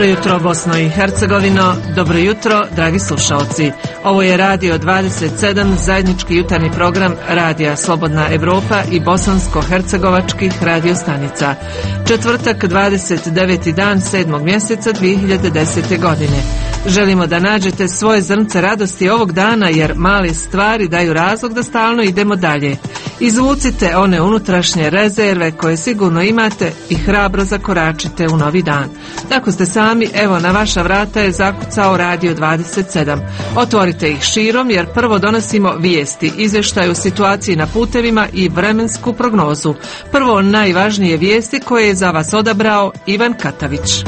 Dobro jutro Bosno i Hercegovino, dobro jutro dragi slušalci. Ovo je Radio 27, zajednički jutarnji program Radija Slobodna Evropa i bosansko-hercegovačkih radiostanica. Četvrtak, 29. dan 7. mjeseca 2010. godine. Želimo da nađete svoje zrnce radosti ovog dana, jer male stvari daju razlog da stalno idemo dalje. Izvucite one unutrašnje rezerve koje sigurno imate i hrabro zakoračite u novi dan. Tako ste sami, evo na vaša vrata je zakucao Radio 27. Otvorite ih širom, jer prvo donosimo vijesti, izvještaj o situaciji na putevima i vremensku prognozu. Prvo najvažnije vijesti koje je za vas odabrao Ivan Katavić.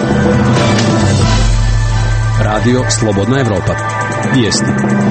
Radio Slobodna Evropa. Vijesti.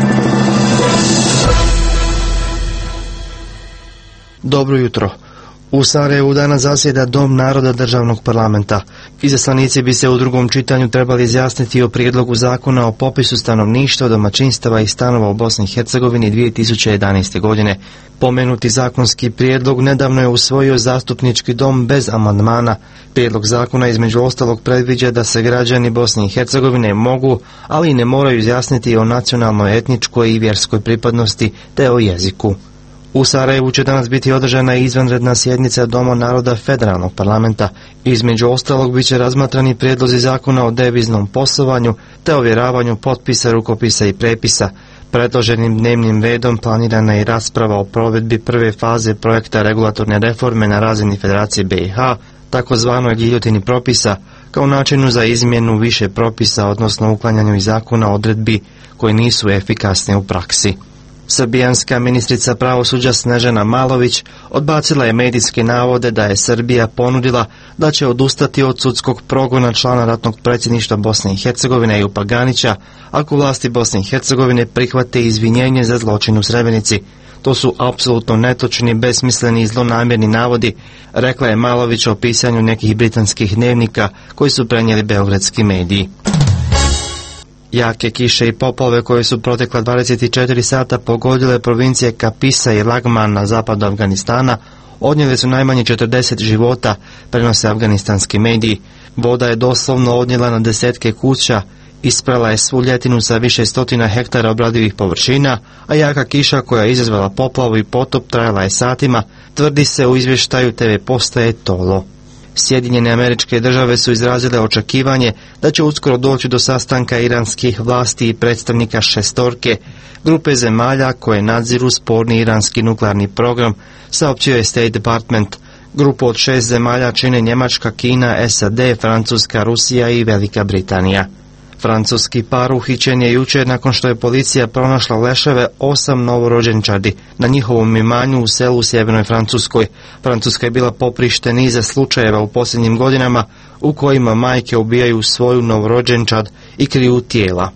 Dobro jutro. U Sarajevu danas zasjeda Dom naroda državnog parlamenta. Izaslanici bi se u drugom čitanju trebali izjasniti o prijedlogu zakona o popisu stanovništva, domaćinstava i stanova u Bosni i Hercegovini 2011. godine. Pomenuti zakonski prijedlog nedavno je usvojio zastupnički dom bez amandmana. Prijedlog zakona između ostalog predviđa da se građani Bosne i Hercegovine mogu, ali i ne moraju izjasniti o nacionalnoj, etničkoj i vjerskoj pripadnosti te o jeziku. U Sarajevu će danas biti održana izvanredna sjednica Doma naroda federalnog parlamenta. Između ostalog bit će razmatrani prijedlozi zakona o deviznom poslovanju te ovjeravanju potpisa, rukopisa i prepisa. Predloženim dnevnim redom planirana je i rasprava o provedbi prve faze projekta regulatorne reforme na razini Federacije BiH, takozvanoj giljotini propisa, kao načinu za izmjenu više propisa, odnosno uklanjanju iz zakona odredbi koje nisu efikasne u praksi. Srbijanska ministrica pravosuđa Snežana Malović odbacila je medijske navode da je Srbija ponudila da će odustati od sudskog progona člana ratnog predsjedništva Bosne i Hercegovine Ejupa Ganića ako vlasti Bosne i Hercegovine prihvate izvinjenje za zločin u Srebrenici. To su apsolutno netočni, besmisleni i zlonamjerni navodi, rekla je Malović o pisanju nekih britanskih dnevnika koji su prenijeli beogradski mediji. Jake kiše i poplave koje su protekla 24 sata pogodile provincije Kapisa i Lagman na zapadu Afganistana odnijele su najmanje 40 života, prenose afganistanski mediji. Voda je doslovno odnijela na desetke kuća, isprala je svu ljetinu sa više stotina hektara obradivih površina, a jaka kiša koja je izazvala poplavu i potop trajala je satima, tvrdi se u izvještaju TV postaje Tolo. Sjedinjene Američke Države su izrazile očekivanje da će uskoro doći do sastanka iranskih vlasti i predstavnika šestorke, grupe zemalja koje nadziru sporni iranski nuklearni program, saopćio je State Department. Grupu od 6 zemalja čine Njemačka, Kina, SAD, Francuska, Rusija i Velika Britanija. Francuski par uhićen je jučer nakon što je policija pronašla leševe 8 novorođenčadi na njihovom imanju u selu u sjevernoj Francuskoj. Francuska je bila poprište niza slučajeva u posljednjim godinama u kojima majke ubijaju svoju novorođenčad i kriju tijela.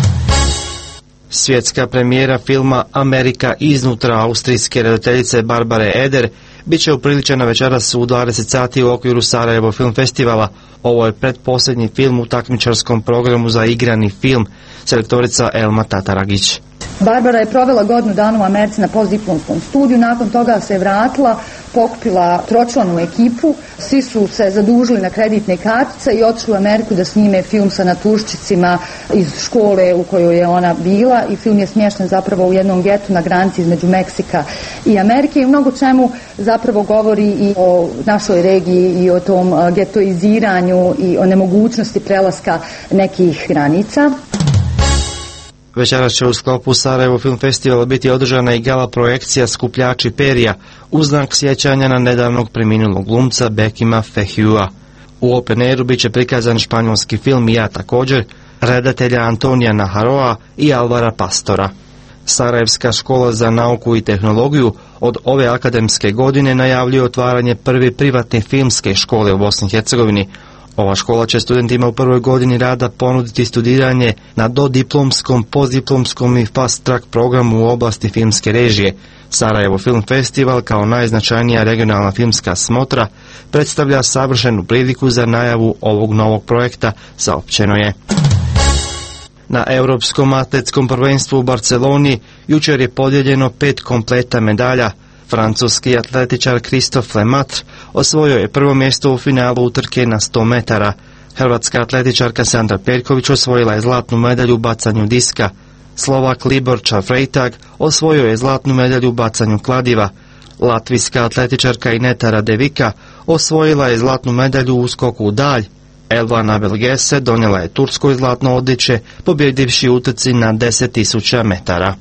Svjetska premijera filma Amerika iznutra austrijske redateljice Barbare Eder bit će upriličena večeras u 20 sati u okviru Sarajevo film festivala. Ovo je pretposljednji film u takmičarskom programu za igrani film, selektorica Elma Tataragić. Barbara je provela godinu dana u Americi na postdiplomskom studiju, nakon toga se je vratila, pokupila tročlanu ekipu, svi su se zadužili na kreditne kartice i otišli u Ameriku da snime film sa naturščicima iz škole u kojoj je ona bila, i film je smješten zapravo u jednom getu na granici između Meksika i Amerike i u mnogo čemu zapravo govori i o našoj regiji i o tom getoiziranju i o nemogućnosti prelaska nekih granica. Večeras će u sklopu Sarajevo film festivala biti održana i gala projekcija Skupljači perija u znak sjećanja na nedavnog preminulog glumca Bekima Fehua. U open airu bit će prikazan španjolski film Ja također, redatelja Antonija Naharoa i Alvara Pastora. Sarajevska škola za nauku i tehnologiju od ove akademske godine najavljuje otvaranje prve privatne filmske škole u Bosni i Hercegovini. Ova škola će studentima u prvoj godini rada ponuditi studiranje na dodiplomskom, postdiplomskom i fast track programu u oblasti filmske režije. Sarajevo Film Festival kao najznačajnija regionalna filmska smotra predstavlja savršenu priliku za najavu ovog novog projekta, saopćeno je. Na Europskom atletskom prvenstvu u Barceloni jučer je podijeljeno 5 kompleta medalja. Francuski atletičar Christophe Lemaitre osvojio je prvo mjesto u finalu utrke na 100 metara. Hrvatska atletičarka Sandra Perković osvojila je zlatnu medalju u bacanju diska. Slovak Libor Čafrejtag osvojio je zlatnu medalju u bacanju kladiva. Latvijska atletičarka Ineta Radevika osvojila je zlatnu medalju u skoku u dalj. Elvana Belgese donijela je turskoj zlatno odličje, pobjedivši u utrci na 10.000 metara.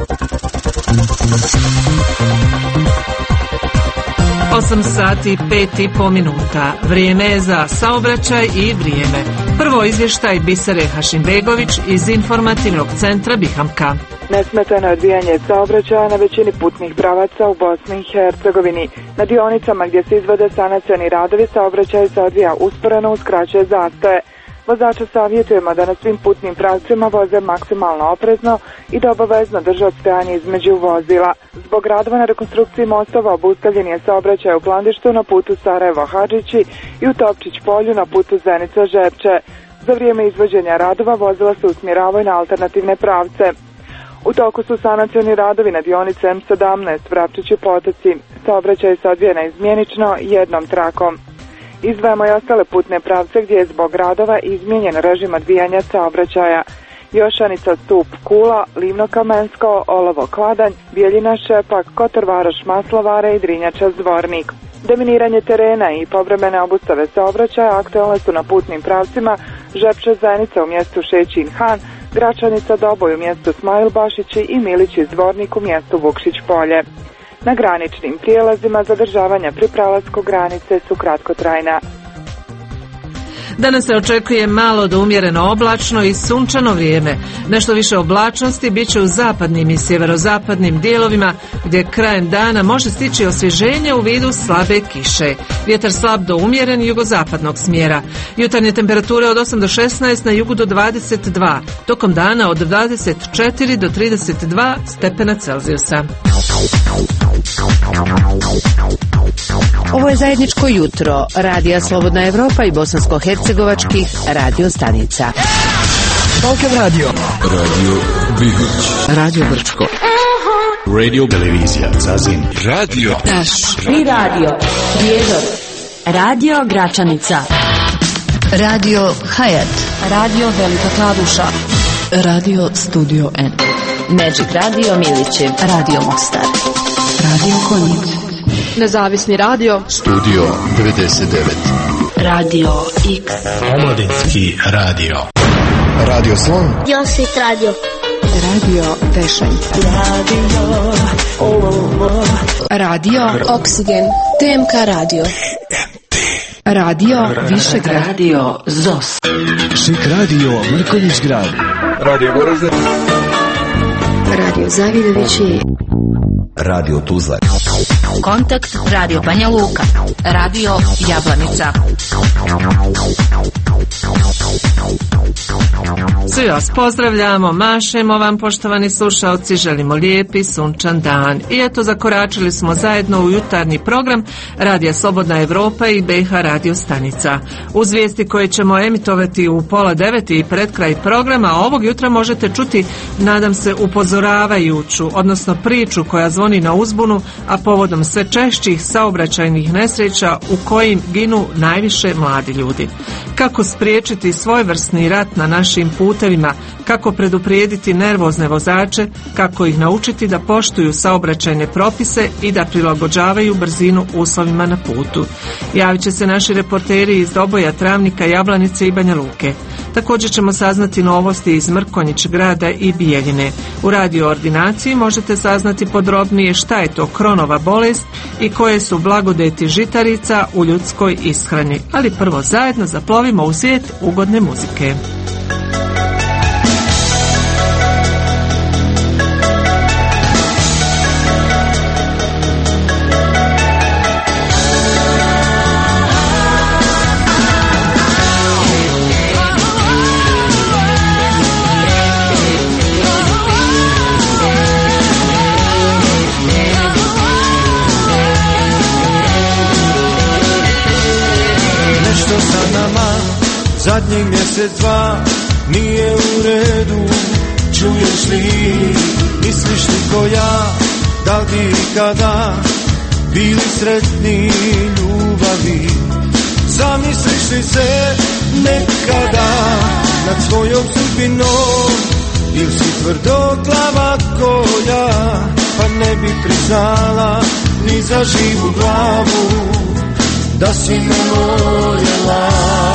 8 sati 5,5 minuta. Vrijeme je za saobraćaj i vrijeme. Prvo izvještaj Bisere Hašimbegović iz informativnog centra Bihamka. Nesmetano odvijanje saobraćaja na većini putnih pravaca u Bosni i Hercegovini. Na dionicama gdje se izvode sanacioni radovi saobraćaj se odvija usporeno uz kraće zastoje. Vozača savjetujemo da na svim putnim pravcima voze maksimalno oprezno i da obavezno drže odstajanje između vozila. Zbog radova na rekonstrukciji mostova obustavljen je saobraćaj u Plandištu na putu Sarajevo-Hadžići i u Topčić polju na putu Zenica-Žepče. Za vrijeme izvođenja radova vozila se usmjeravaju na alternativne pravce. U toku su sanacioni radovi na dionici M17 Vrapčići potoci. Saobraćaj se odvija naizmjenično jednom trakom. Izdvajamo i ostale putne pravce gdje je zbog radova izmijenjen režim odvijanja saobraćaja. Jošanica Stup Kula, Livno Kamensko, Olovo Kladanj, Bijeljina Šepak, Kotor Varoš Maslovare i Drinjača Zvornik. Deminiranje terena i povremene obustave saobraćaja aktualne su na putnim pravcima Žepče Zenica u mjestu Šećin Han, Gračanica Doboj u mjestu Smajl Bašići i Milići Zvornik u mjestu Vukšić Polje. Na graničnim prijelazima zadržavanja pri prelasku granice su kratkotrajna. Danas se očekuje malo do umjereno oblačno i sunčano vrijeme. Nešto više oblačnosti bit će u zapadnim i sjeverozapadnim dijelovima gdje krajem dana može stići osvježenje u vidu slabe kiše. Vjetar slab do umjeren jugozapadnog smjera. Jutarnje temperature od 8 do 16, na jugu do 22. Tokom dana od 24 do 32 stepena Celzijusa. Ovo je zajedničko jutro Radija Slobodna Evropa i bosansko-hercegovačkih radio stanica. Balkan Radio. Radio Bihoć. Radio Brčko. Radio Televizija Zazin. Radio Naš. I radio Prijedor. Radio Gračanica. Radio Hayat. Radio Velika Kladuša. Radio Studio N. Magic Radio Milići. Radio Mostar. Radio Konjic. Nezavisni radio. Studio 99. Radio X. Omladinski radio. Radio Slon. Josit radio. Radio Tešanj. Radio Oksigen. TMK radio. Radio Višegrad. Radio ZOS. Šik radio Mrkonjić grad. Radio Goražde. Radio Zavidovići. Radio Tuzla. Kontakt Radio Banja Luka. Radio Jablanica. Svi vas pozdravljamo, mašemo vam poštovani slušalci, želimo lijepi sunčan dan. I eto, zakoračili smo zajedno u jutarnji program Radija Slobodna Evropa i BiH radio stanica. Uz vijesti koje ćemo emitovati u 8:30 i pred kraj programa ovog jutra možete čuti, nadam se, upozoravajuću, odnosno priču koja zvoni na uzbunu, a povodom sve češćih saobraćajnih nesreća u kojim ginu najviše mladi ljudi. Kako spriječiti svojevrsni rat na našim putevima, kako preduprijediti nervozne vozače, kako ih naučiti da poštuju saobraćajne propise i da prilagođavaju brzinu uslovima na putu. Javit će se naši reporteri iz Doboja, Travnika, Jablanice i Banja Luke. Također ćemo saznati novosti iz Mrkonjić grada i Bijeljine. U radio ordinaciji možete saznati podrobnije šta je to Kronova bolest i koje su blagodeti žitarica u ljudskoj ishrani. Ali prvo zajedno zaplovimo u svijet ugodne muzike. Zadnjih mjesec, dva, nije u redu, čuješ li, misliš li ko ja, da li bi ikada bili sretni ljubavi? Zamisliš li se nekada nad svojom sudbinom, ili si tvrdoglava ko ja, pa ne bi priznala ni za živu glavu da si me voljela.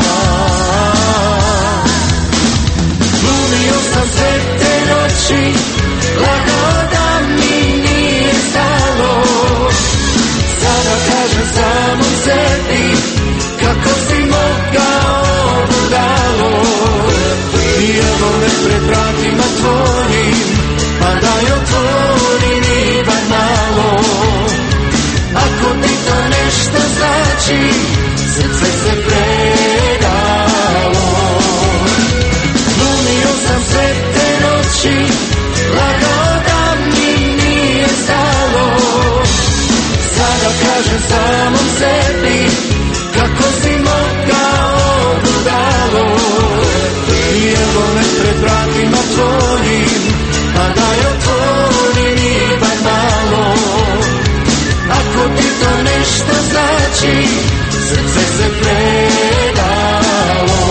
Glumio sam sve te noći, lagao da mi nije stalo. Sada kažem samom sebi kako si mogao budalo. I evo me pred vratima tvojim, pa daj otvori mi bar malo. Ako ti to nešto znači, srce se predalo. Glumio sam sve te noći, lagao da mi nije stalo. Sada kažem samom sebi kako si mogao budalo. I evo me pred vratima tvojim, pa daj otvori mi bar malo. Ako ti to nešto znači, srce se predalo.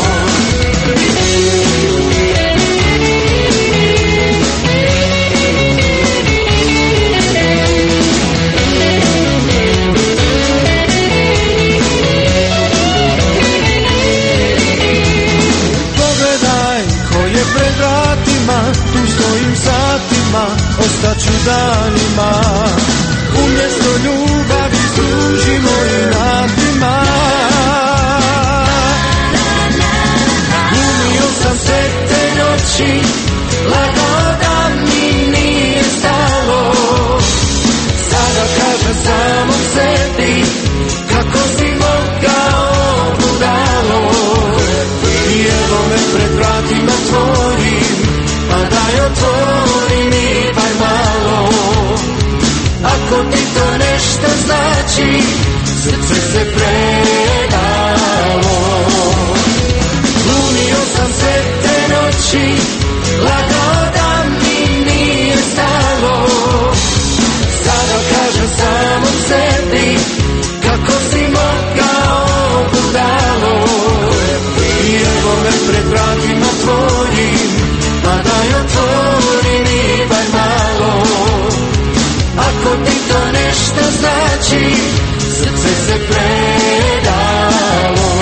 Pogledaj ko je pred vratima, tu stojim satima, ostaću danima. Umjesto ljubavi služimo inatima. Glumio sam sve te noći, lagao da mi nije stalo. Sada kažem samom sebi kako si mogao budalo. I evo me pred vratima tvojim, pa daj otvori mi bar malo. Ako ti to nešto znači, srce se predalo. Glumio sam sve te noći, lagao da mi nije stalo. Sada kažem samom sebi kako si mogao budalo. I evo me pred vratima tvojim, pa daj otvori mi bar malo. Ako ti to nešto znači, srce se predalo.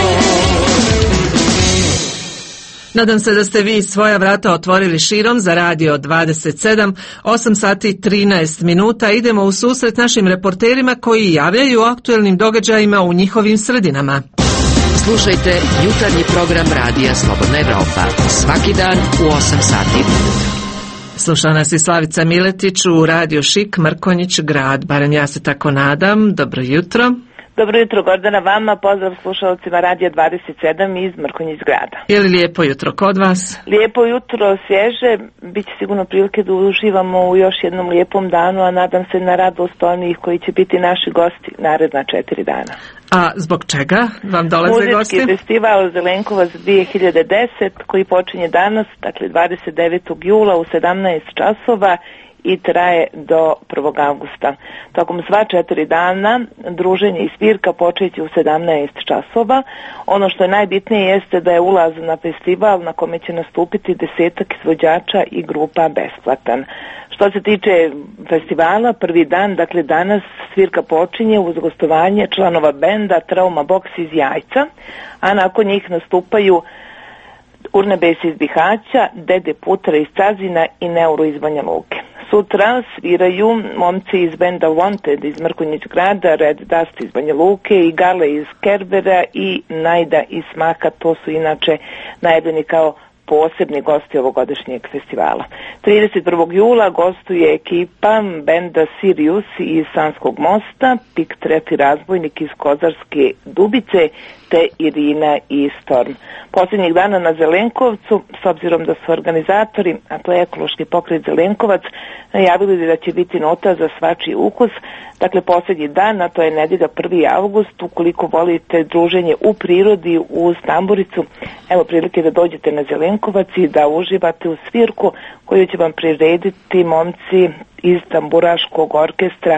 Nadam se da ste vi svoja vrata otvorili širom za Radio 27, 8 sati 13 minuta. Idemo u susret našim reporterima koji javljaju o aktuelnim događajima u njihovim sredinama. Slušajte jutarnji program Radija Slobodna Evropa svaki dan u 8 sati. Sluša nas i Slavica Miletić u Radio Šik, Mrkonjić grad, barem ja se tako nadam. Dobro jutro. Dobro jutro, Gordana, vama, pozdrav slušalcima Radija 27 iz Mrkonjić grada. Je li lijepo jutro kod vas? Lijepo jutro, svježe, bit će sigurno prilike da uživamo u još jednom lijepom danu, a nadam se na radost onih koji će biti naši gosti naredna 4 dana. A zbog čega vam dolaze gosti? Muzički festival Zelenkovac 2010 koji počinje danas, dakle 29. jula u 17 časova i traje do 1. augusta. Tokom sva 4 dana druženje i svirka počeće u 17 časova. Ono što je najbitnije jeste da je ulaz na festival na kome će nastupiti 10 izvođača i grupa besplatan. Što se tiče festivala, prvi dan, dakle danas svirka počinje uz gostovanje članova benda Trauma Box iz Jajca, a nakon njih nastupaju Urnebes iz Bihaća, Dede Putra iz Cazina i Neuro iz Banja Luke. Sutra sviraju momci iz benda Wanted iz Mrkonjić grada, Red Dust iz Banja Luke i Gale iz Kerbera i Najda iz Smaka. To su inače najavljeni kao posebni gosti ovogodišnjeg festivala. 31. jula gostuje ekipa benda Sirius iz Sanskog mosta, Pik Trefi razbojnik iz Kozarske Dubice te Irina i Storm. Posljednjih dana na Zelenkovcu, s obzirom da su organizatori, a to je ekološki pokret Zelenkovac, najavili da će biti nota za svačiji ukus. Dakle, posljednji dan, a to je nedjelja 1. avgust, ukoliko volite druženje u prirodi, u Stamburicu, evo prilike da dođete na Zelenkovac i da uživate u svirku koju će vam prirediti momci iz tamburaškog orkestra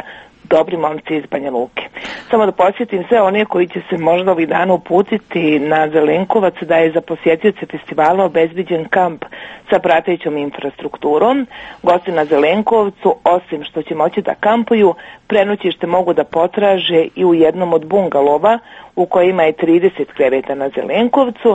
dobri momci iz Banja Luke. Samo da podsjetim sve one koji će se možda ovih dana uputiti na Zelenkovac, da je za posjetioce festivala obezbiđen kamp sa pratećom infrastrukturom. Gosti na Zelenkovcu, osim što će moći da kampuju, prenoćište mogu da potraže i u jednom od bungalova u kojima je 30 kreveta na Zelenkovcu,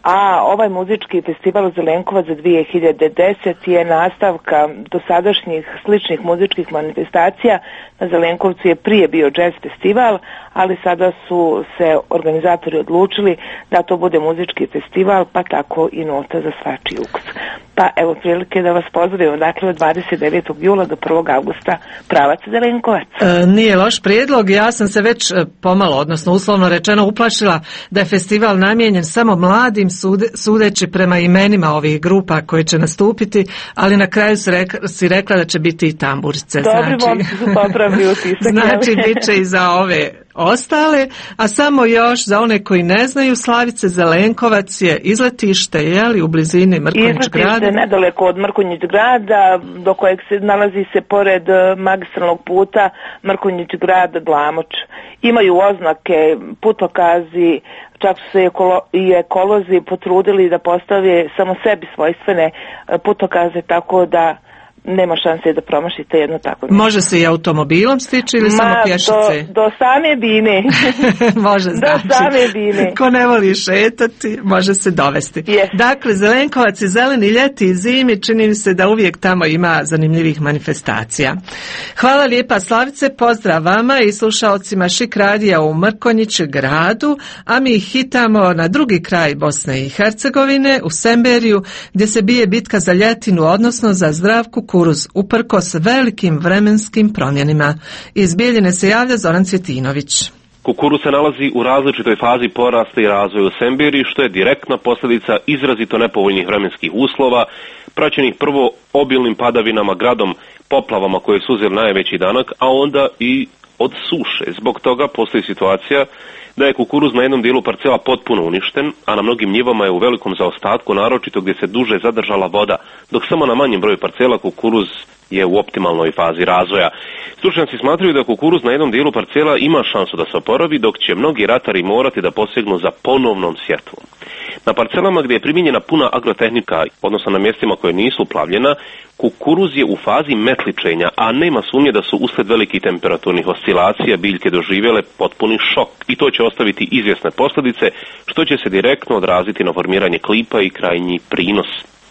a ovaj muzički festival Zelenkovac za 2010 je nastavka dosadašnjih sličnih muzičkih manifestacija. Na Zelenkovcu je prije bio jazz festival, ali sada su se organizatori odlučili da to bude muzički festival, pa tako i nota za svačiji ukus. Pa evo prilike da vas pozdravimo, dakle od 29. jula do 1. augusta pravac Zelenkovac. Nije loš prijedlog, ja sam se već pomalo, odnosno uslovno rečeno, uplašila da je festival namijenjen samo mladim, sudeći prema imenima ovih grupa koje će nastupiti, ali na kraju si rekla da će biti i tamburice. Dobri momci su popravili utisak. Znači, bit će i za ove ostale, a samo još za one koji ne znaju, Slavice, Zelenkovac je izletište, je u blizini Mrkonjić grada? Izletište nedaleko od Mrkonjić grada, do kojeg se nalazi se pored magistralnog puta Mrkonjić grad Glamoč. Imaju oznake, putokazi, čak su se i ekolozi potrudili da postave samo sebi svojstvene putokaze, tako da nema šanse da promašite jedno tako nešto. Može se i automobilom stići ili samo pješice? Do same Bine. Može, znači. Do same Bine. Ko ne voli šetati, može se dovesti. Yes. Dakle, Zelenkovac je zeleni ljeti i zimi, čini mi se da uvijek tamo ima zanimljivih manifestacija. Hvala lijepa, Slavice, pozdrav vama i slušalcima Šik radija u Mrkonjić gradu, a mi hitamo na drugi kraj Bosne i Hercegovine, u Semberiju, gdje se bije bitka za ljetinu, odnosno za zdrav kukuruz, uprkos velikim vremenskim promjenima. Iz Bijeljine se javlja Zoran Cvjetinović. Kukuruz se nalazi u različitoj fazi porasta i razvoja u Semberiji, što je direktna posljedica izrazito nepovoljnih vremenskih uslova, praćenih prvo obilnim padavinama, gradom, poplavama koje su uzeli najveći danak, a onda i od suše. Zbog toga postoji situacija da je kukuruz na jednom dijelu parcela potpuno uništen, a na mnogim njivama je u velikom zaostatku, naročito gdje se duže zadržala voda, dok samo na manjem broju parcela kukuruz je u optimalnoj fazi razvoja. Stručnjaci smatraju da kukuruz na jednom dijelu parcela ima šansu da se oporavi, dok će mnogi ratari morati da posegnu za ponovnom sjetvom. Na parcelama gdje je primijenjena puna agrotehnika, odnosno na mjestima koje nisu uplavljena, kukuruz je u fazi metličenja, a nema sumnje da su uslijed velikih temperaturnih oscilacija biljke doživjele potpuni šok i to će ostaviti izvjesne posljedice, što će se direktno odraziti na formiranje klipa i krajnji prinos.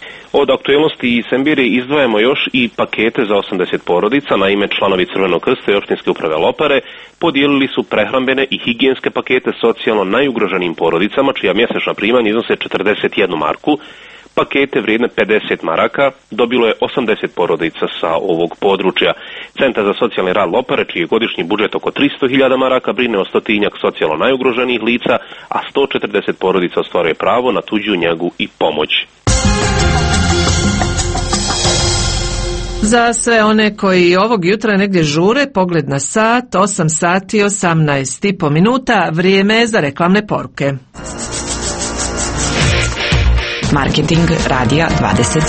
Od aktualnosti i Semberije izdvajamo još i pakete za 80 porodica. Naime, članovi Crvenog krsta i opštinske uprave Lopare podijelili su prehrambene i higijenske pakete socijalno najugroženim porodicama, čija mjesečna primanja iznose 41 marku. Pakete vrijedne 50 maraka dobilo je 80 porodica sa ovog područja. Centar za socijalni rad Lopare, čiji je godišnji budžet oko 300.000 maraka, brine o 100-tinjak socijalno najugroženijih lica, a 140 porodica ostvaruje pravo na tuđu njegu i pomoć. Za sve one koji ovog jutra negdje žure, pogled na sat, 8 sati 18,5 minuta, vrijeme je za reklamne poruke. Marketing radija 27.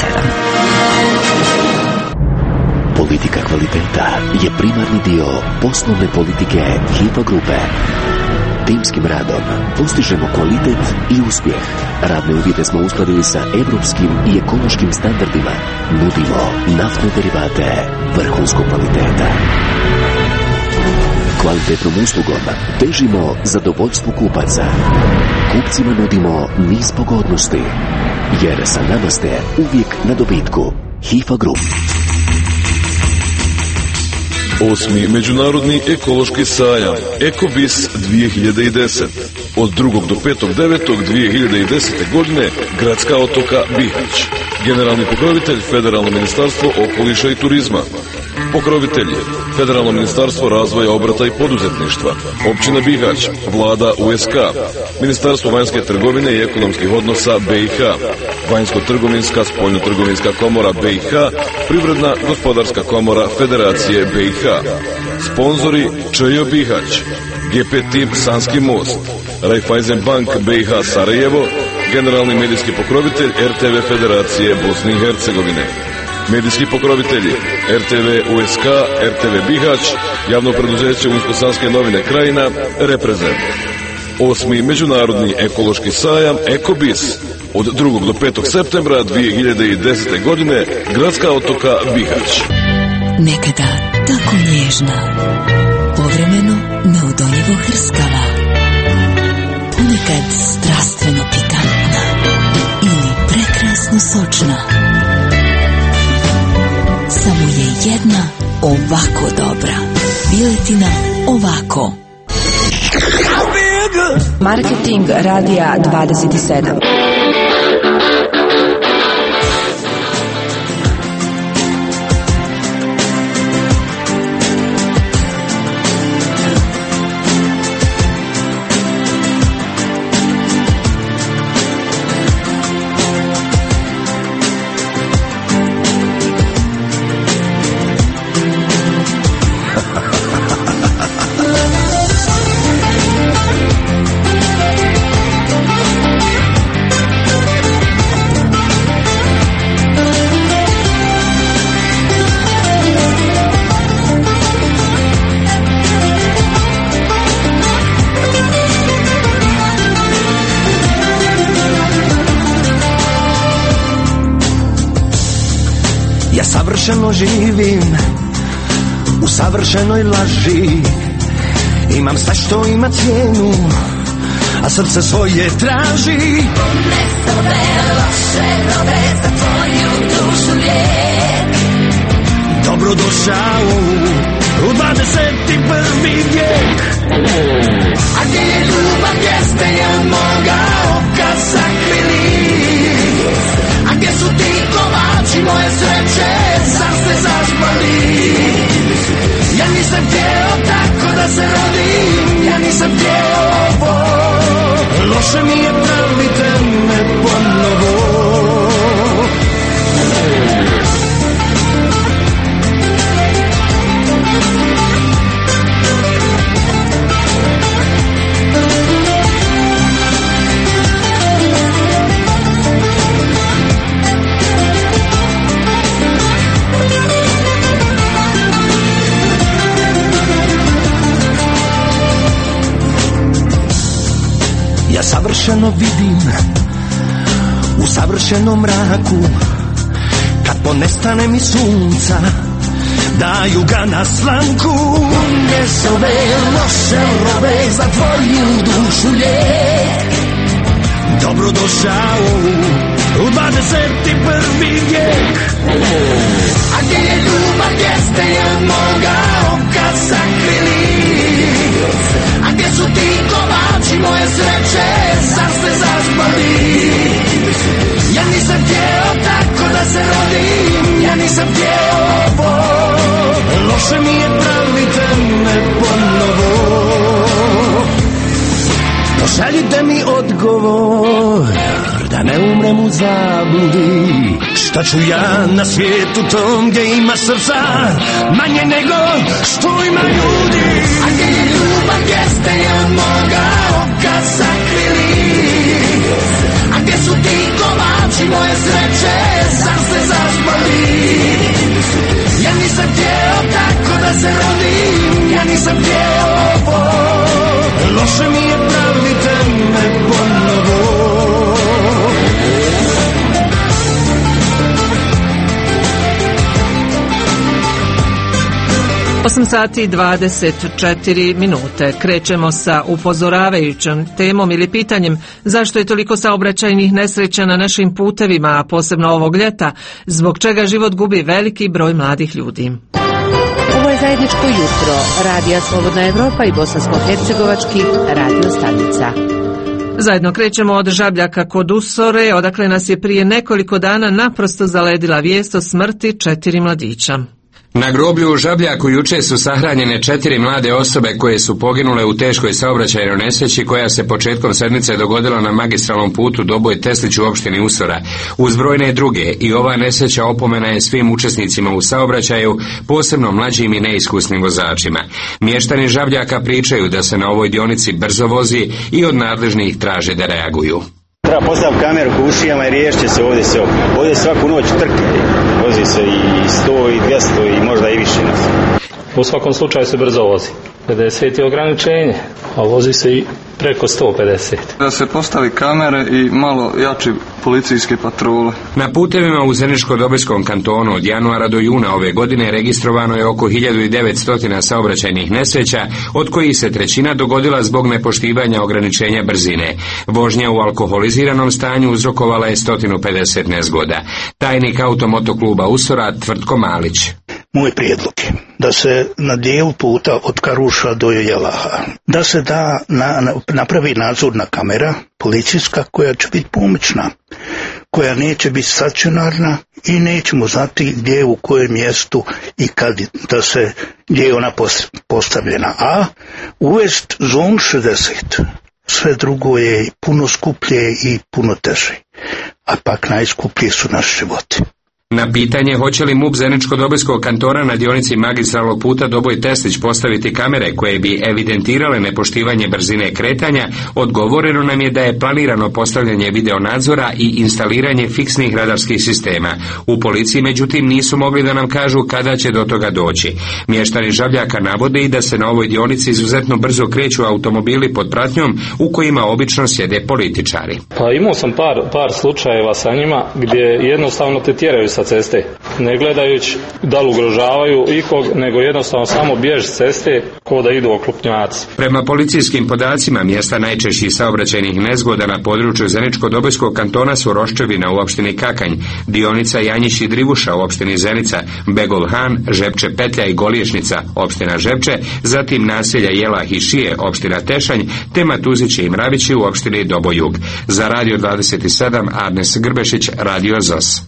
Politika kvaliteta je primarni dio poslovne politike HIPA grupe. Timskim radom postižemo kvalitet i uspjeh. Radne uvjete smo uskladili sa evropskim i ekološkim standardima. Nudimo naftne derivate vrhunskog kvaliteta. Kvalitetnom uslugom težimo zadovoljstvu kupaca. Kupcima nudimo niz pogodnosti, jer sa nama ste uvijek na dobitku. HIFA Group. 8. Međunarodni ekološki sajam Ekobis 2010 od 2. do 5.9.2010. godine Gradska otoka Bihać. Generalni pokrovitelj Federalno ministarstvo okoliša i turizma. Pokrovitelji Federalno ministarstvo razvoja, obrata i poduzetništva, Općina Bihać, Vlada USK, Ministarstvo vanjske trgovine i ekonomskih odnosa BiH, Vanjsko-trgovinska spoljno-trgovinska komora BiH, Privredna gospodarska komora Federacije BiH. Sponzori ČJ Bihać, GP Tim Sanski most, Raiffeisen Bank BiH Sarajevo, generalni medijski pokrovitelj RTV Federacije Bosne i Hercegovine. Medijski pokrovitelji RTV USK, RTV Bihać, javno preduzeće Unsko-Sanske novine Krajina, Reprezent. 8. Međunarodni ekološki sajam Ekobis od 2. do 5. septembra 2010. godine, Gradska otoka Bihać. Nekada tako nježna, povremeno neodoljivo hrskava, ponekad strastveno pikantna ili prekrasno sočna. Samo je jedna ovako dobra. Piletina ovako. Marketing Radija 27. Savršeno živim u savršenoj laži, imam sve što ima cijenu, a srce svoje traži. Donese ove loše nove za tvoju dušu lijek. Dobrodošao u 21. vijek. A gdje je ljubav, gdje ste je moga oka sakrili? A gdje su ti kovači moje sreće, sam se zaspali? Ja nisam htjeo tako da se rodim, ja nisam htjeo ovo. Loše mi je, pravite me ponovo. Ja savršeno vidim u savršenom mraku, kad ponestane mi sunca, daju ga na slamku. Unese ove loše rove za tvoju dušu lijek. Dobrodošao u 21. vijek. A gdje je ljubav, gdje ste je moga oka sakrili? A gdje su ti kovači moje sreće, sad ste zaspali? Ja nisam htjeo tako da se rodim, ja nisam htjeo ovo. Loše mi je, pravite me ponovo. Pošaljite mi odgovor, da ne umrem u zabludi. Šta ću ja na svijetu tom gdje ima srca manje nego što ima ljudi? A gdje je ljubav, gdje ste je od moga oka sakrili? A gdje su ti kovači moje sreće, sam se zaspali? Ja nisam htjeo tako da se rodim, ja nisam htjeo ovo. Loše mi je, pravite me ponovo. 8 sati i 24 minute. Krećemo sa upozoravajućom temom ili pitanjem zašto je toliko saobraćajnih nesreća na našim putevima, a posebno ovog ljeta, zbog čega život gubi veliki broj mladih ljudi. Ovo je zajedničko jutro Radija Slobodna Evropa i bosansko-hercegovačkih radio stanica. Zajedno krećemo od Žabljaka kod Usore, odakle nas je prije nekoliko dana naprosto zaledila vijest o smrti 4 mladića. Na groblju u Žabljaku juče su sahranjene 4 mlade osobe koje su poginule u teškoj saobraćajnoj nesreći koja se početkom sedmice dogodila na magistralnom putu Doboj-Teslić u opštini Usora. Uz brojne druge i ova nesreća opomena je svim učesnicima u saobraćaju, posebno mlađim i neiskusnim vozačima. Mještani Žabljaka pričaju da se na ovoj dionici brzo vozi i od nadležnih traže da reaguju. Treba postaviti kameru u ušijama i riješće se ovdje sve. Ovdje svaku noć trke. vozi se i 100 i 200 i možda i više nas. U svakom slučaju se brzo vozi. 50 je ograničenje, a vozi se i preko 150. Da se postavi kamere i malo jači policijske patrole. Na putevima u Zeničko-Dobojskom kantonu od januara do juna ove godine registrovano je oko 1900 saobraćajnih nesreća, od kojih se trećina dogodila zbog nepoštivanja ograničenja brzine. Vožnja u alkoholiziranom stanju uzrokovala je 150 nezgoda. Tajnik automotokluba Usora Tvrtko Malić. Moj prijedlog je da se na dijelu puta od Karuša do Jelaha, da se napravi nadzorna kamera policijska koja će biti pomoćna, koja neće biti stacionarna i nećemo znati gdje, u kojem mjestu i kad gdje je ona postavljena. A uvest zonu 60, sve drugo je puno skuplje i puno teže, a pak najskuplji su naši životi. Na pitanje hoće li MUP Zeničko-Dobojskog kantona na dionici magistralnog puta Doboj-Teslić postaviti kamere koje bi evidentirale nepoštivanje brzine kretanja, odgovoreno nam je da je planirano postavljanje videonadzora i instaliranje fiksnih radarskih sistema. U policiji međutim nisu mogli da nam kažu kada će do toga doći. Mještani Žabljaka navode i da se na ovoj dionici izuzetno brzo kreću automobili pod pratnjom u kojima obično sjede političari. Pa imao sam par slučajeva sa njima gdje jednostavno te tjeraju sa ceste, ne gledajući da li ugrožavaju ikog, nego jednostavno samo bjež s ceste ko da idu oklopnjaci. Prema policijskim podacima, mjesta najčešćih saobraćajnih nezgoda na području Zeničko-Dobojskog kantona su Roščevina u opštini Kakanj, dionica Janjić i Drivuša u opštini Zenica, Begov Han, Žepče Petlja i Goliješnica, opština Žepče, zatim naselja Jelah i Šije, opština Tešanj, te Matuzići i Mravići u opštini Dobojug. Za Radio 27, Arnes Grbešić, Radio ZOS.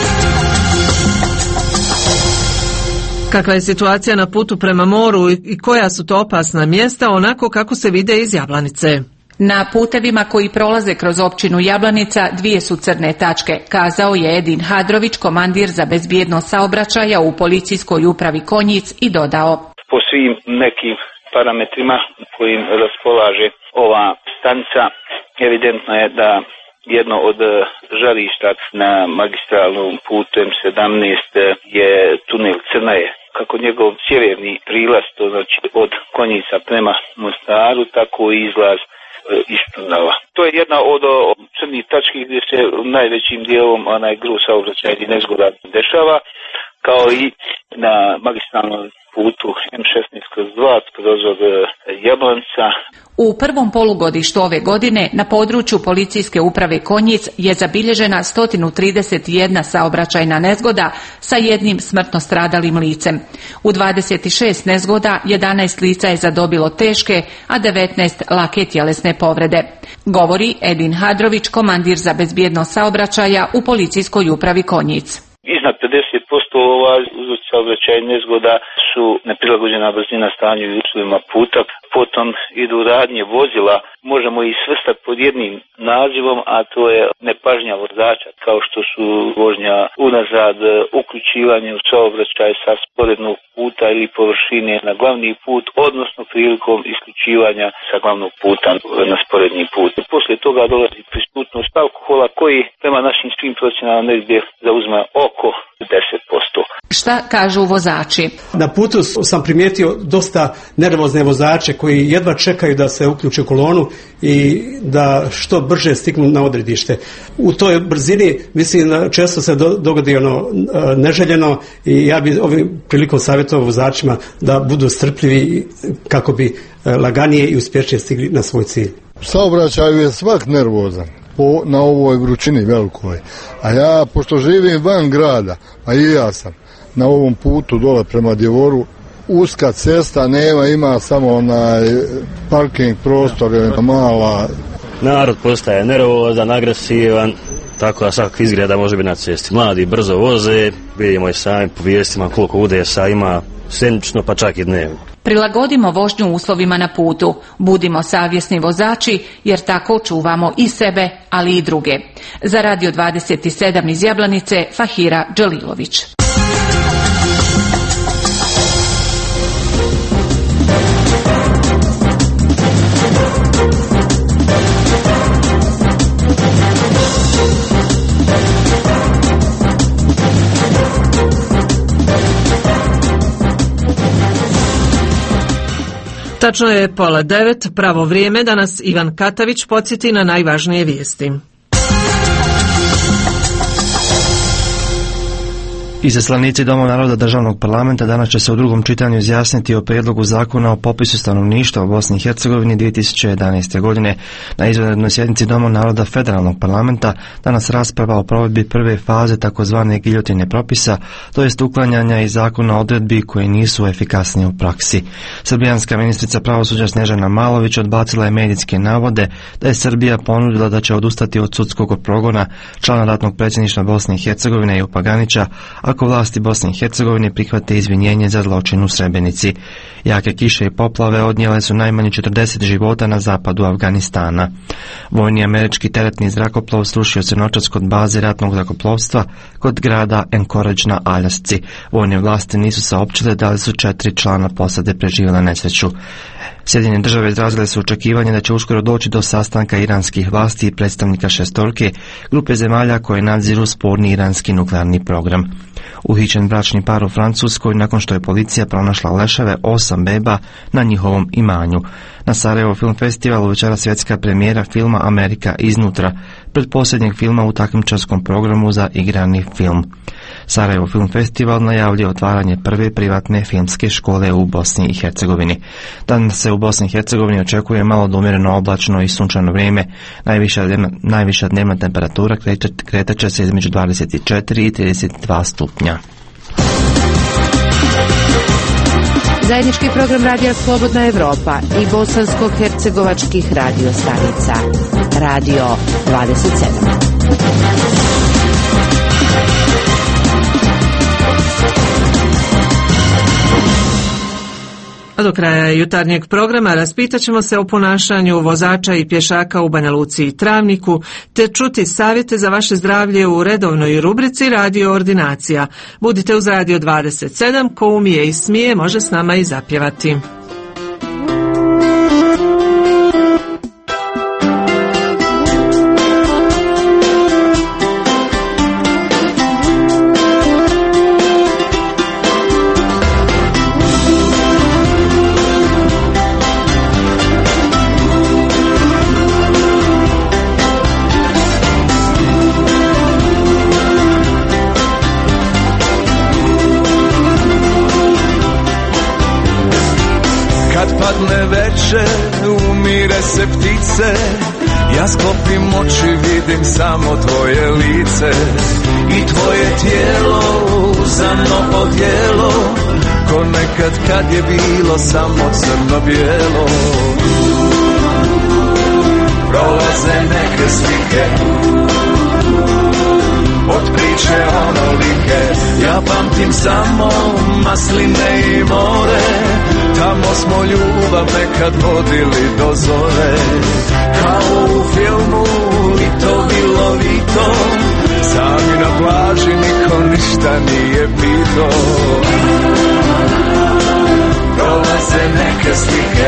Kakva je situacija na putu prema moru i koja su to opasna mjesta, onako kako se vide iz Jablanice? Na putevima koji prolaze kroz općinu Jablanica dvije su crne tačke, kazao je Edin Hadrović, komandir za bezbjednost saobraćaja u policijskoj upravi Konjic, i dodao: Po svim nekim parametrima kojim raspolaže ova stanica, evidentno je da jedno od žarišta na magistralnom putu M17 je tunel Crnaje. Kako njegov sjeverni prilaz, to znači od Konjica prema Mostaru, tako i izlaz iz tunela. To je jedna od crnih tački gdje se najvećim dijelom gro saobraćajnih nezgoda dešava, kao i na magistralnom putu M16/2 kroz Jablanca. U prvom polugodištu ove godine na području policijske uprave Konjic je zabilježena 131 saobraćajna nezgoda sa jednim smrtno stradalim licem. U 26 nezgoda 11 lica je zadobilo teške, a 19 lake tjelesne povrede. Govori Edin Hadrović, komandir za bezbjednost saobraćaja u policijskoj upravi Konjic. Iznad 50% uzroci saobraćajnih nezgoda su neprilagođena brzina stanju i uslovima puta. Potom idu radnje vozila, možemo ih svrstati pod jednim nazivom, a to je nepažnja vozača, kao što su vožnja unazad, uključivanje u saobraćaj sa sporednog puta ili površine na glavni put, odnosno prilikom isključivanja sa glavnog puta na sporedni put. Poslije toga dolazi prisutnost alkohola koji prema našim svim procjenama negdje zauzma oko 10%. Šta kažu vozači? Na putu sam primijetio dosta nervozne vozače koji jedva čekaju da se uključe u kolonu i da što brže stignu na odredište. U toj brzini, mislim, često se dogodi neželjeno i ja bi ovim prilikom savjetovao vozačima da budu strpljivi kako bi laganije i uspješnije stigli na svoj cilj. Saobraćaju je svak nervozan na ovoj vrućini velikoj, a ja, pošto živim van grada, a i ja sam na ovom putu dole prema Djevoru, uska cesta nema, ima samo parking prostor, mala. Narod postaje nervozan, agresivan, tako da svakak izgleda može biti na cesti. Mladi brzo voze, vidimo i sami po vijestima koliko udesa ima sedmično, pa čak i dnevno. Prilagodimo vožnju uslovima na putu, budimo savjesni vozači jer tako čuvamo i sebe, ali i druge. Za Radio 27 iz Jablanice, Fahira Đalilović. Tačno je 8:30, pravo vrijeme da nas Ivan Katavić podsjeti na najvažnije vijesti. Izaslanici Doma naroda Državnog parlamenta danas će se u drugom čitanju izjasniti o prijedlogu zakona o popisu stanovništva u Bosni i Hercegovini 2011. godine. Na izvanrednoj sjednici Doma naroda Federalnog parlamenta danas rasprava o provedbi prve faze takozvane giljotine propisa, to jest uklanjanja iz zakona odredbi koje nisu efikasnije u praksi. Srbijanska ministrica pravosuđa Snežana Malović odbacila je medijske navode da je Srbija ponudila da će odustati od sudskog progona člana ratnog predsjedništva Bosne i Hercegovine Jupa Ganića ako vlasti Bosne i Hercegovine prihvate izvinjenje za zločin u Srebrenici. Jake kiše i poplave odnijele su najmanje 40 života na zapadu Afganistana. Vojni američki teretni zrakoplov srušio se noćas kod baze ratnog zrakoplovstva kod grada Anchorage na Aljasci. Vojne vlasti nisu saopćile da li su 4 člana posade preživjela nesreću. Sjedinjene države izrazile su očekivanje da će uskoro doći do sastanka iranskih vlasti i predstavnika šestorke, grupe zemalja koje nadziru sporni iranski nuklearni program. Uhićen bračni par u Francuskoj nakon što je policija pronašla leševe 8 beba na njihovom imanju. Na Sarajevo Film Festivalu večera svjetska premijera filma Amerika iznutra, pretposljednjeg filma u takmičarskom programu za igrani film. Sarajevo Film Festival najavljuje otvaranje prve privatne filmske škole u Bosni i Hercegovini. Danas se u Bosni i Hercegovini očekuje malo do umjereno oblačno i sunčano vrijeme. Najviša dnevna temperatura kretat će se između 24 i 32 stupnja. Zajednički program Radija Slobodna Evropa i bosansko-hercegovačkih radio stanica. Radio 27. Do kraja jutarnjeg programa raspitat ćemo se o ponašanju vozača i pješaka u Banja Luci i Travniku, te čuti savjete za vaše zdravlje u redovnoj rubrici Radio Ordinacija. Budite uz Radio 27, ko umije i smije može s nama i zapjevati. Umire se ptice, ja sklopim oči, vidim samo tvoje lice i tvoje tijelo za mnom odjelo, ko nekad kad je bilo samo crno-bijelo. Prolaze neke slike od priče onolike, ja pamtim samo masline i more, tamo smo ljubav nekad vodili do zore. Kao u filmu Lito Vilo Vito, sami na plaži niko ništa nije pito. Prolaze neke slike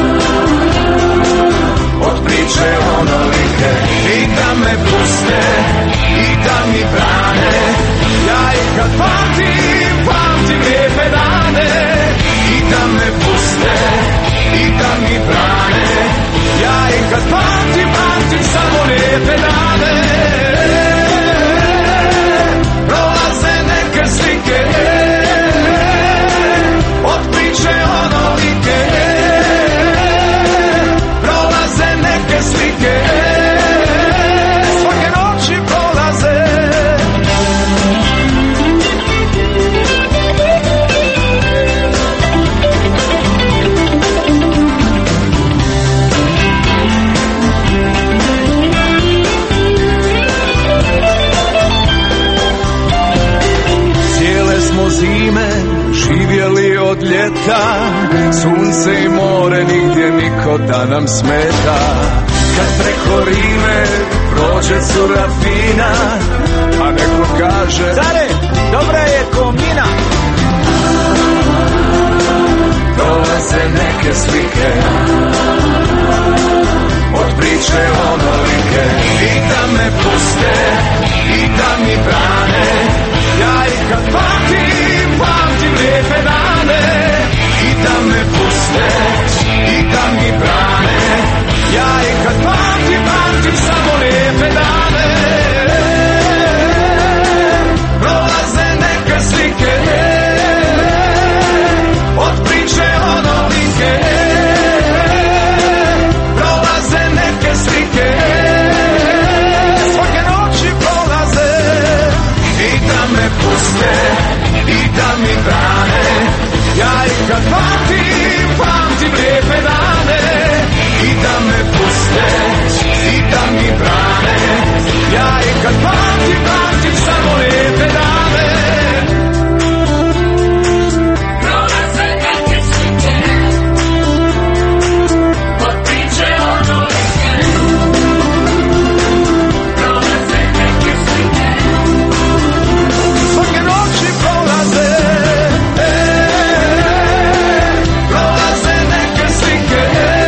od priče onolike, i da me puste i da mi brane, ja ih kad pamtim lijepe dane. I da me puste i da mi brane, ja ih kad pamtim samo lijepe dane. Prolaze neke slike od priče onolike, prolaze neke slike, svake noći prolaze. Zime živjeli od ljeta, sunce i more, nigdje niko da nam smeta. Kad preko Rime prođe cura fina, a neko kaže: Care, dobra je ko mina. Prolaze neke slike od priče onolike, i da me puste i da mi brane, ja ih kad pamtim lijepe dane. I da me puste i da mi brane. Ja i kad pamtim samo lijepe dane. Prolaze neke slike od priče onolike. Prolaze neke slike svake noći prolaze i da me puste i da mi brane. Ja i kad pamtim lijepe dane i da me puste i da mi brane. Ja i kad pamtim samo lijepe dane. Prolaze neke slike od priče onolike. Prolaze neke slike svake noći prolaze. Prolaze neke slike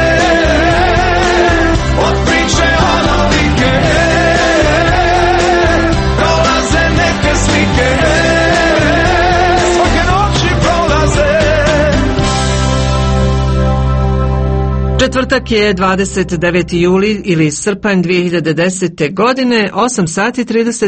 od priče onolike. Prolaze neke slike svake noći prolaze. Četvrtak je 29. juli ili srpanj 2010. godine, 8 sati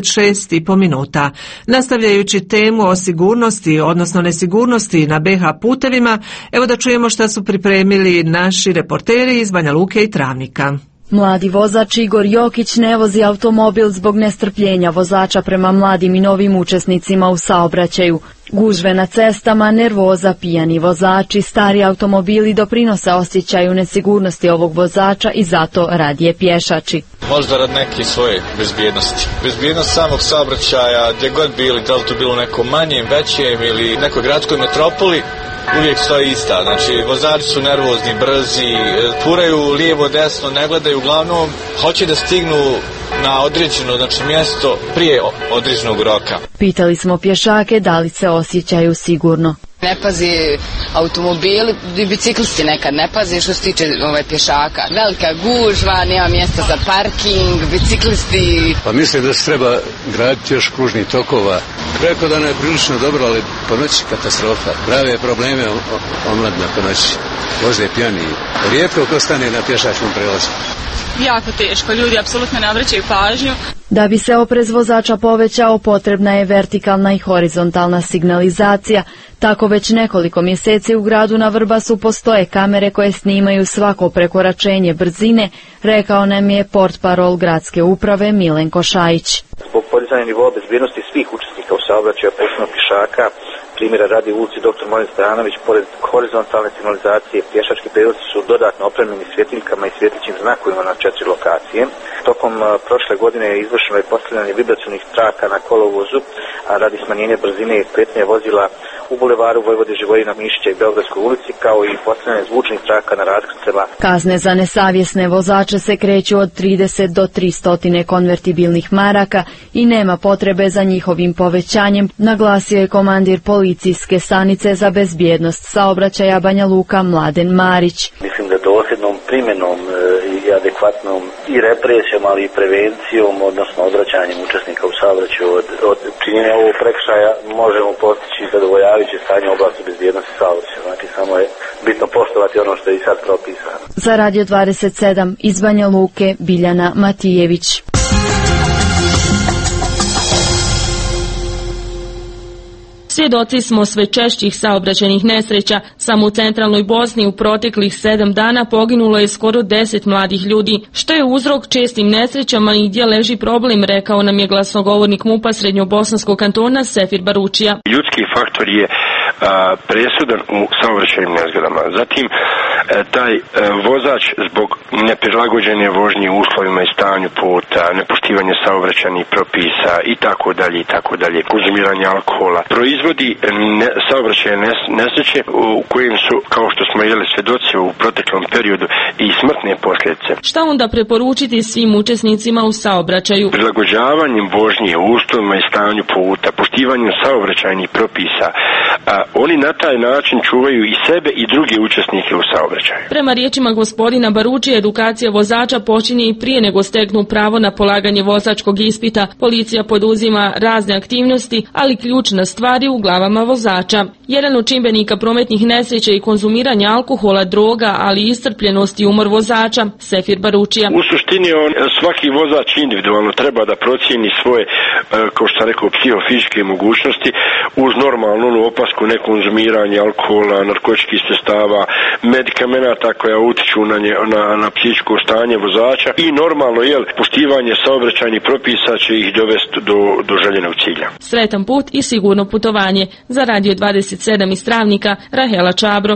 36 i po minuta. Nastavljajući temu o sigurnosti, odnosno nesigurnosti na BiH putevima, evo da čujemo šta su pripremili naši reporteri iz Banja Luke i Travnika. Mladi vozač Igor Jokić ne vozi automobil zbog nestrpljenja vozača prema mladim i novim učesnicima u saobraćaju. Gužve na cestama, nervoza, pijani vozači, stari automobili doprinose osjećaju nesigurnosti ovog vozača i zato radije pješači. Možda rad neke svoje bezbjednosti. Bezbjednost samog saobraćaja, gdje god bili, da li to bilo nekom manjem, većem ili nekoj gradskoj metropoli, uvijek stoji ista. Znači, vozači su nervozni, brzi, turaju lijevo, desno, ne gledaju, uglavnom hoće da stignu na određeno mjesto prije određenog roka. Pitali smo pješake da li se osjećaju sigurno. Ne pazi automobili i biciklisti nekad ne pazi što se tiče pješaka. Velika gužva, nema mjesta za parking, biciklisti. Pa mislim da se treba graditi još kružnih tokova. Rekao da ne je prilično dobro, ali po noći katastrofa. Prave probleme omladina po noći. Voze pijani. Rijetko ko stane na pješačkom prelazu. Jako teško, ljudi apsolutno ne obraćaju pažnju. Da bi se oprez vozača povećao, potrebna je vertikalna i horizontalna signalizacija. Tako već nekoliko mjeseci u gradu na Vrbasu postoje kamere koje snimaju svako prekoračenje brzine, rekao nam je portparol gradske uprave Milenko Šajić. Zbog podizanja nivoa bezbjednosti svih učesnika u saobraćaju, posebno pješaka, primjera radi u ulici Dr. Morin Stojanović, pored horizontalne signalizacije, pješački prijelazi su dodatno opremljeni svjetiljkama i svjetlićim znakovima na 4 lokacije. Tokom prošle godine je izvršeno i postavljanje vibracionih traka na kolovozu, a radi smanjenja brzine i kretanja vozila u bulevaru Vojvode Živojina Mišića i Beogradskoj ulici, kao i postavljanje zvučnih traka na raskrsnicama. Kazne za nesavjesne vozače se kreću od 30 do 300 konvertibilnih maraka i nema potrebe za njihovim povećanjem, naglasio je komandir policijske stanice za bezbjednost saobraćaja Banja Luka Mladen Marić. Mislim da dosljednom primjenom i adekvatnom i represijom, ali i prevencijom, odnosno odvraćanjem učesnika u saobraćaju od činjenja ovog prekršaja možemo postići zadovoljavajuće stanje u oblasti bezbjednosti saobraćaja. Znači samo je bitno poštovati ono što je i sad propisano. Za Radio 27 iz Banja Luke Biljana Matijević. Svjedoci smo sve češćih saobraćajnih nesreća. Samo u centralnoj Bosni u proteklih 7 dana poginulo je skoro 10 mladih ljudi. Što je uzrok čestim nesrećama i gdje leži problem, rekao nam je glasnogovornik MUP-a Srednjobosanskog kantona Sefir Baručija. Ljudski faktor je presudan u saobraćajnim nezgodama. Zatim, taj vozač zbog neprilagođene vožnje uslovima i stanju puta, nepoštivanje saobraćajnih propisa i tako dalje, konzumiranje alkohola, proizvodi saobraćajne nesreće u kojim su, kao što smo jeli svjedoci u proteklom periodu, i smrtne posljedice. Šta onda preporučiti svim učesnicima u saobraćaju? Prilagođavanjem vožnje uslovima i stanju puta, poštivanjem saobraćajnih propisa, oni na taj način čuvaju i sebe i druge učesnike u saobraćaju. Prema riječima gospodina Baručija, edukacija vozača počinje i prije nego steknu pravo na polaganje vozačkog ispita. Policija poduzima razne aktivnosti, ali ključna stvar je u glavama vozača. Jedan od čimbenika prometnih nesreća i konzumiranja alkohola, droga, ali i iscrpljenost i umor vozača. Sefir Baručija. U suštini svaki vozač individualno treba da procijeni svoje, kao što sam rekao, psihofizičke mogućnosti uz normalnu opasku nekonzumiranje alkohola, narkotičkih sredstava, medikamenata koja utiču na psihičko stanje vozača i normalno poštivanje saobraćajnih propisa će ih dovesti do željenog cilja. Sretan put i sigurno putovanje. Za Radio 27 iz Travnika, Rahela Čabro.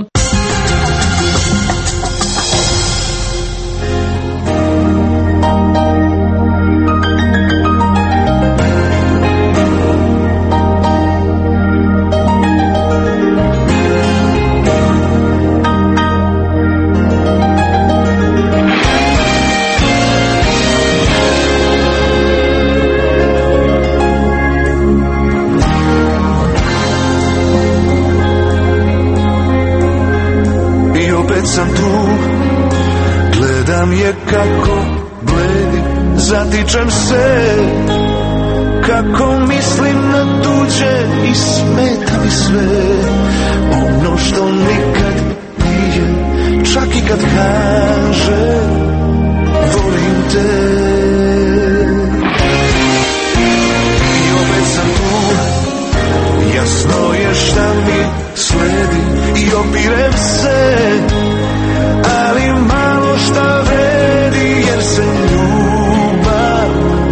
Sam tu, gledam je kako bledi, zatičem se, kako mislim na tuđe i smeta mi sve, ono što nikad nije, čak i kad kaže volim te. I opet sam tu, jasno je šta mi sledi i opirem se, ali malo šta vredi jer se ljubav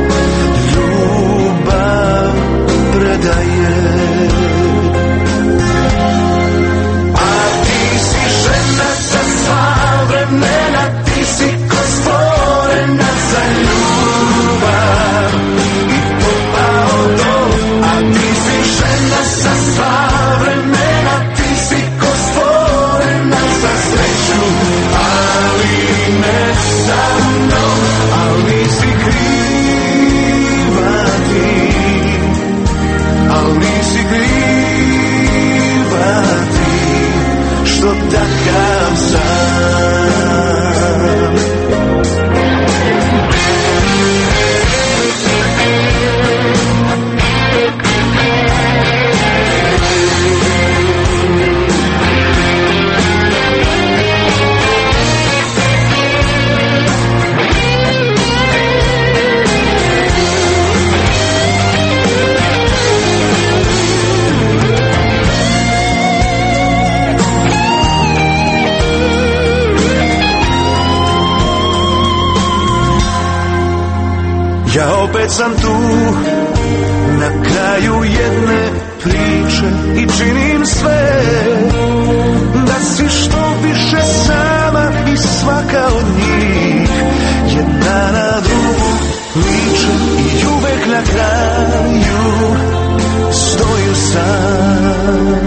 predaje. A ti si žena za sva vremena, ti si ko stvorena za ljubav i popao do. A ti si žena za sva vremena, ti si ko stvorena za sreću, ali ne sa mnom, ali si kriva ti, ali si kriva ti, što takav sam. Ja opet sam tu, na kraju jedne priče i činim sve da si što više sama i svaka od njih jedna na drugu liče i uvek na kraju stoju sam.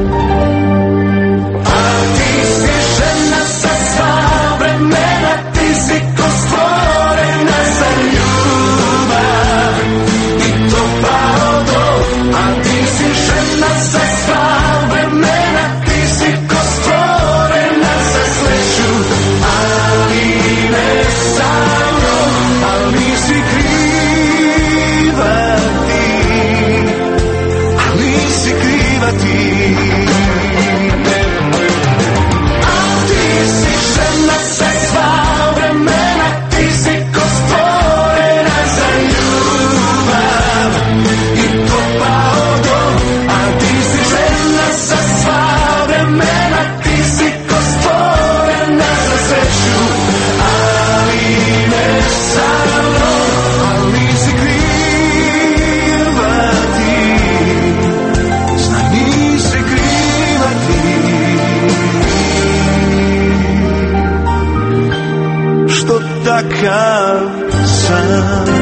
A ti si žena sa sva vremena, ti si ko stvorena za ljubav i to pao do. A ti si žena sa sva vremena, ti si ko stvorena za sreću, ali ne sa mnom, ali si kriva ti, ali si kriva ti. A ti si žena sa sva vremena, ti si ko stvorena za ljubav i to pao do. A ti si žena sa sva vremena, ti si ko stvorena za sreću, ali ne sa mnom, ali si kriva ti, znaj nisi kriva ti, što takav sam.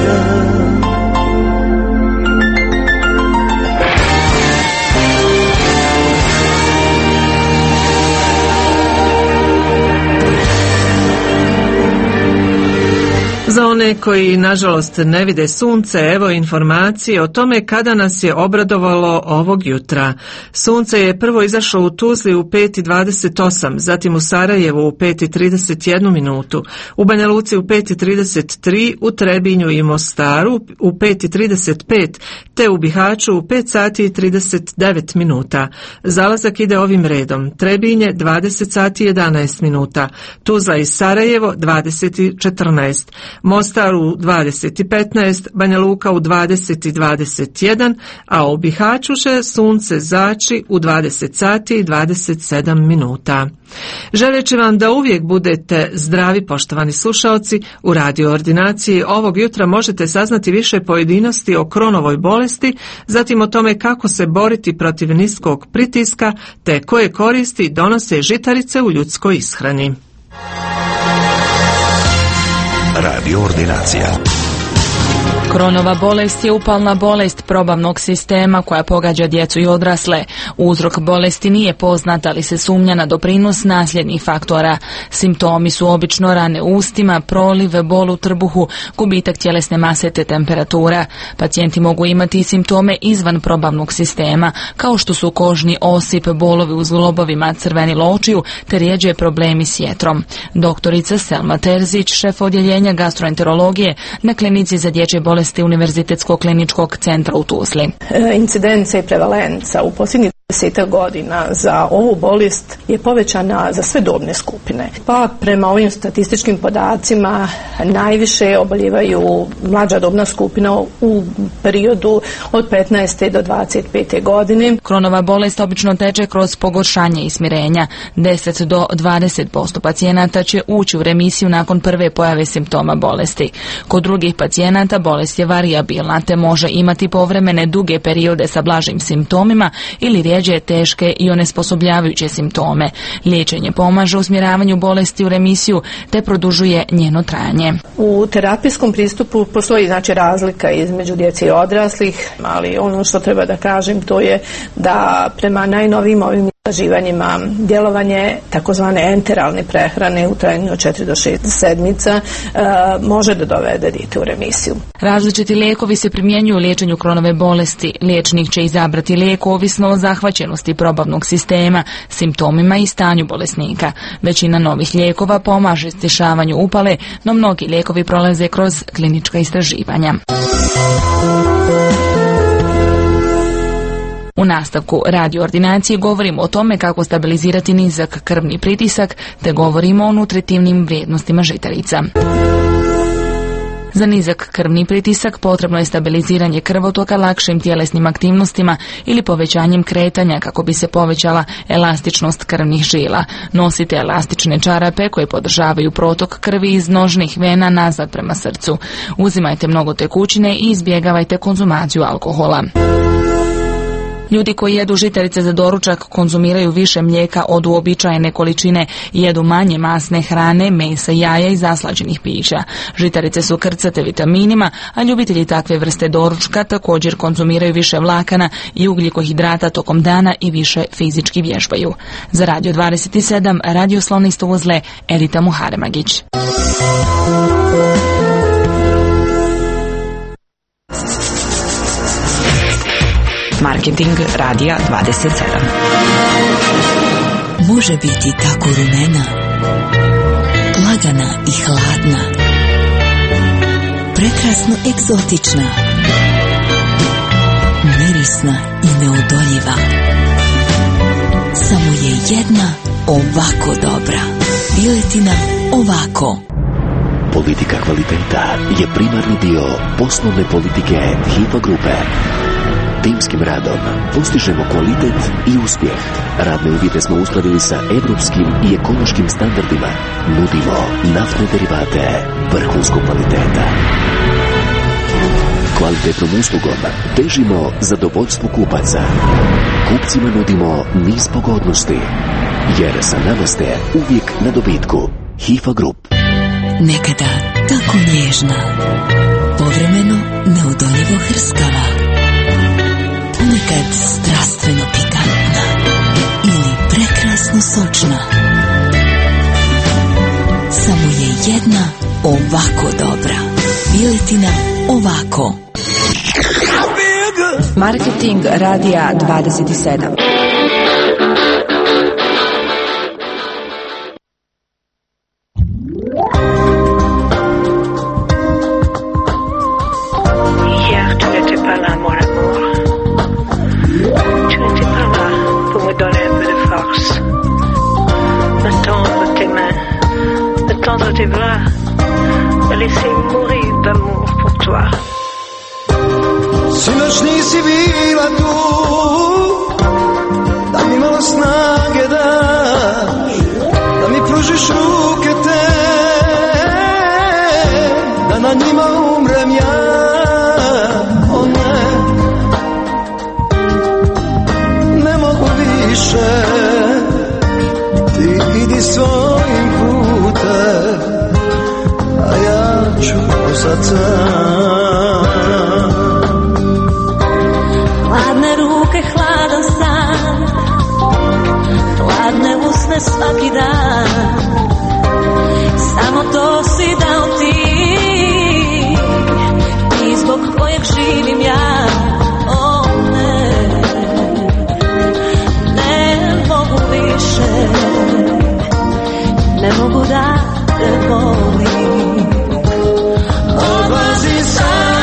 Za one koji nažalost ne vide sunce, evo informacije o tome kada nas je obradovalo ovog jutra. Sunce je prvo izašlo u Tuzli u 5:28, zatim u Sarajevu u 5:31 minutu, u Banja Luci u 5:33, u Trebinju i Mostaru u 5:35, te u Bihaću u 5:39 minuta. Zalazak ide ovim redom: Trebinje 20:11 minuta, Tuzla i Sarajevo 20:14, Mostar u 20:15, Banja Luka u 20:21, a u Bihaću će sunce zaći u 20:27 minuta. Želeći vam da uvijek budete zdravi, poštovani slušaoci, u Radio Ordinaciji ovog jutra možete saznati više pojedinosti o Crohnovoj bolesti, zatim o tome kako se boriti protiv niskog pritiska, te koje koristi donose žitarice u ljudskoj ishrani. Radio Ordinacija. Crohnova bolest je upalna bolest probavnog sistema koja pogađa djecu i odrasle. Uzrok bolesti nije poznat, ali se sumnja na doprinos nasljednih faktora. Simptomi su obično rane u ustima, proliv, bol u trbuhu, gubitak tjelesne mase te temperatura. Pacijenti mogu imati i simptome izvan probavnog sistema, kao što su kožni osip, bolovi u zglobovima, crvenilo očiju te rjeđe problemi s jetrom. Doktorica Selma Terzić, šef odjeljenja gastroenterologije na klinici za dječje bolesti Univerzitetskog kliničkog centra u Tuzli. Incidenca i prevalenca u posljednjih 10 godina za ovu bolest je povećana za sve dobne skupine. Pa prema ovim statističkim podacima najviše oboljevaju mlađa dobna skupina u periodu od 15. do 25. godine. Crohnova bolest obično teče kroz pogoršanje i smirenja. 10 do 20% pacijenata će ući u remisiju nakon prve pojave simptoma bolesti. Kod drugih pacijenata bolest je varijabilna te može imati povremene duge periode sa blažim simptomima ili rijeđe teške i onesposobljavajuće simptome. Liječenje pomaže usmjeravanju bolesti u remisiju te produžuje njeno trajanje. U terapijskom pristupu postoji razlika između djece i odraslih, ali ono što treba da kažem to je da prema najnovijim ovim istraživanjima djelovanje takozvane enteralne prehrane u trajanju od 4 do 6 sedmica može da dovede dijete u remisiju. Različiti lijekovi se primjenjuju u liječenju Crohnove bolesti. Liječnik će izabrati lijek ovisno o zahvaćenosti probavnog sistema, simptomima i stanju bolesnika. Većina novih lijekova pomaže stišavanju upale, no mnogi lijekovi prolaze kroz klinička istraživanja. U nastavku Radio Ordinacije govorimo o tome kako stabilizirati nizak krvni pritisak, te govorimo o nutritivnim vrijednostima žitarica. Za nizak krvni pritisak potrebno je stabiliziranje krvotoka lakšim tjelesnim aktivnostima ili povećanjem kretanja kako bi se povećala elastičnost krvnih žila. Nosite elastične čarape koje podržavaju protok krvi iz nožnih vena nazad prema srcu. Uzimajte mnogo tekućine i izbjegavajte konzumaciju alkohola. Ljudi koji jedu žitarice za doručak konzumiraju više mlijeka od uobičajene količine i jedu manje masne hrane, mesa, jaja i zaslađenih pića. Žitarice su krcate vitaminima, a ljubitelji takve vrste doručka također konzumiraju više vlakana i ugljikohidrata tokom dana i više fizički vježbaju. Za Radio 27, radioslovni iz Tuzle, Edita Muharemagić. Marketing Radija 27. Može biti tako rumena, lagana i hladna, prekrasno egzotična, mirisna i neodoljiva. Samo je jedna ovako dobra. Piletina ovako. Politika kvaliteta je primarni dio poslovne politike HIFA grupe. Timskim radom postižemo kvalitet i uspjeh. Radne uvjete smo uskladili sa evropskim i ekološkim standardima. Nudimo naftne derivate vrhunskog kvaliteta. Kvalitetnom uslugom težimo zadovoljstvu kupaca. Kupcima nudimo niz pogodnosti, jer sa nama ste uvijek na dobitku. HIFA Group. Nekada tako nježna, povremeno neodoljivo hrskava, ponekad strastveno pikantna ili prekrasno sočna. Samo je jedna ovako dobra. Biletina ovako. Marketing Radija 27. Sinoć nisi bila tu, da mi malo snage daš, da mi pružiš ruke te, da na njima umrem ja. O ne, ne mogu više, ti idi svojim putem, a ja ću ostati sam. Hladne ruke, hladan san, hladne usne svaki dan, samo to si dao ti, ti zbog kojeg živim ja. O ne, ne mogu više, ne mogu da te volim. Odlazi sam.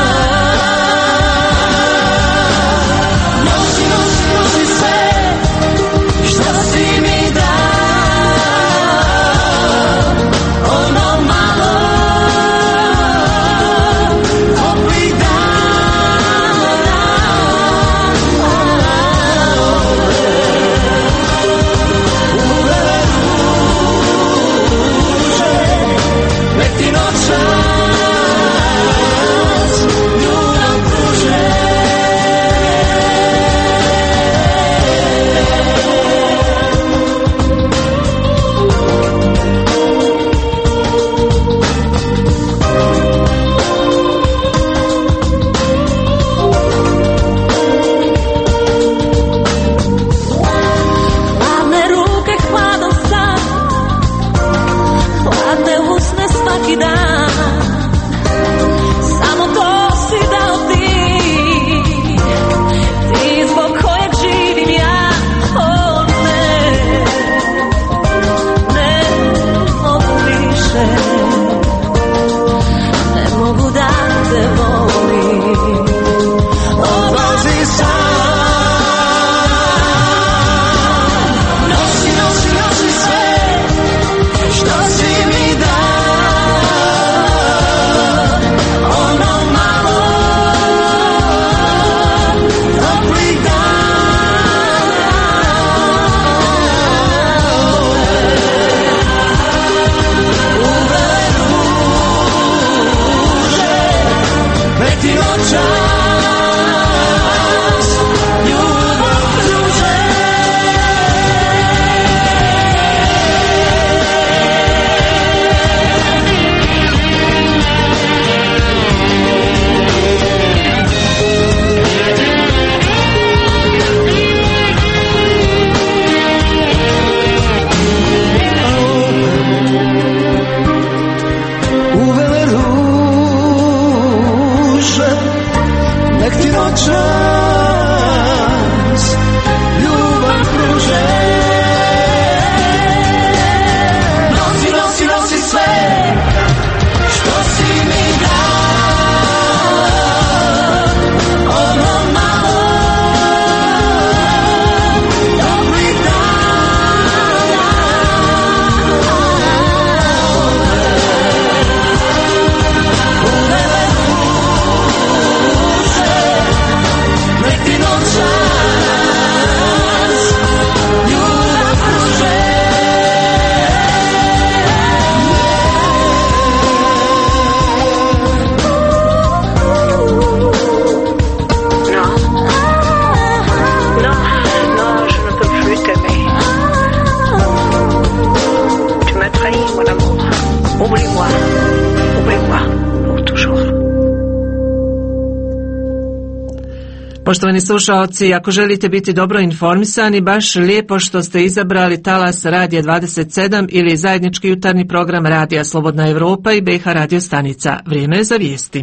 Poštovani slušaoci, ako želite biti dobro informisani, baš lijepo što ste izabrali talas Radija 27 ili zajednički jutarnji program Radija Slobodna Evropa i BiH radio stanica. Vrijeme je za vijesti.